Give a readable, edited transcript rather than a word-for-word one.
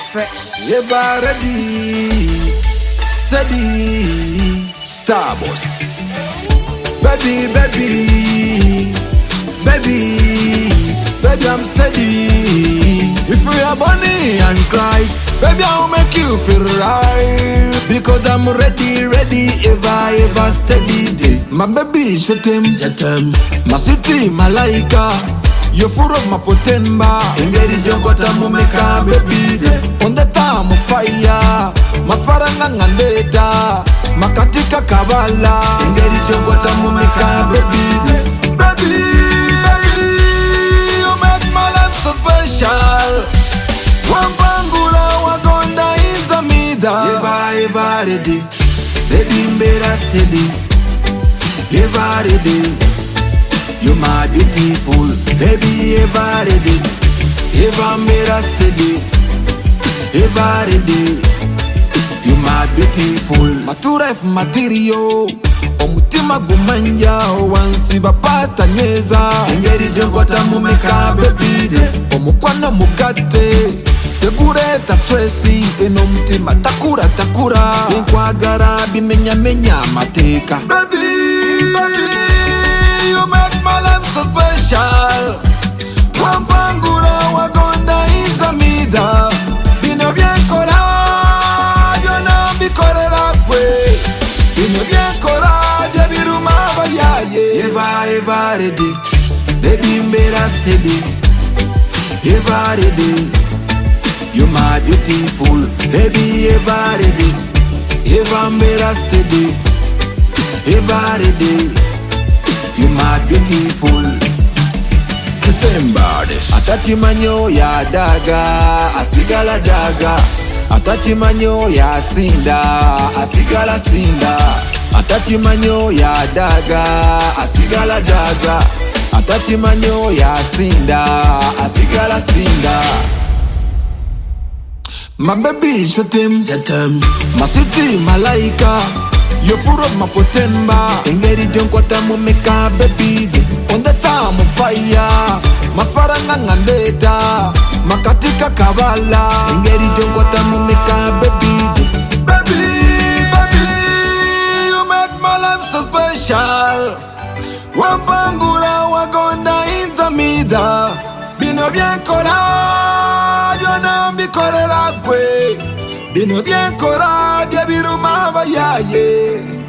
Fresh. Ever ready, steady, Starboss. Baby, baby, baby, baby, I'm steady. If we are bunny and cry, baby, I'll make you feel right. Because I'm ready, ready, ever steady day. My baby, jetem, my city, malaika. You full of my potemba. Engeri jongota mumeka baby. On the time of fire, mafaranga ngandeta, makatika kabala. Engeri jongota mumeka baby. Baby, you make my life so special. Wambangula wagonda in the middle. Ever ready, baby mbera steady. Ever ready. You my beautiful, baby, ever ready. Ever made us steady. Ever ready. You my beautiful. Matura if material. Omutima gumanja wansi bapata nyeza. Engeri jongota mumeka baby. Omukwano mugate. Tegureta stressi eno mutima takura. Enkwagara bimenya mateka. Baby, you make my life so special. Wampangura wagonda in the middle. Bino bien kora, yo no bi korera kwe. Bino bien kora, de biruma bayaye. Ever ready, baby mbera steady. Ever ready, you my beautiful, baby ever ready. Ever mbera steady. Ever ready. You my beautiful. Kisembades. Atati manyo ya daga, asigala daga. Atati manyo ya sinda, asigala sinda. Atati manyo ya daga, asigala daga. Atati manyo ya sinda, asigala sinda. My baby jetem, my city malaika. You full of my potemba. Engeri jongota mumeka baby. On the time of fire, mafaranga ngandeta, makatika kabala. Engeri jongota mumeka baby. Baby, you make my life so special. Wampangura wagonda in the middle. Bino bien kora, yo no bi korera kwe. Bino bien kora, dia biruma bayaye.